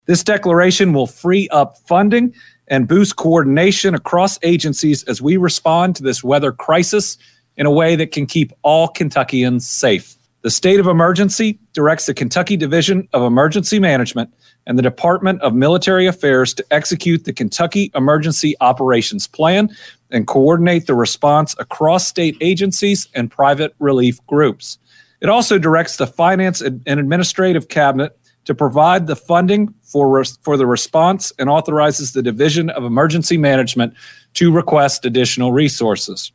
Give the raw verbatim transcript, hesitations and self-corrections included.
This declaration will free up funding and boost coordination across agencies as we respond to this weather crisis in a way that can keep all Kentuckians safe. The state of emergency directs the Kentucky Division of Emergency Management and the Department of Military Affairs to execute the Kentucky Emergency Operations Plan and coordinate the response across state agencies and private relief groups. It also directs the Finance and Administrative Cabinet to provide the funding for, res- for the response and authorizes the Division of Emergency Management to request additional resources.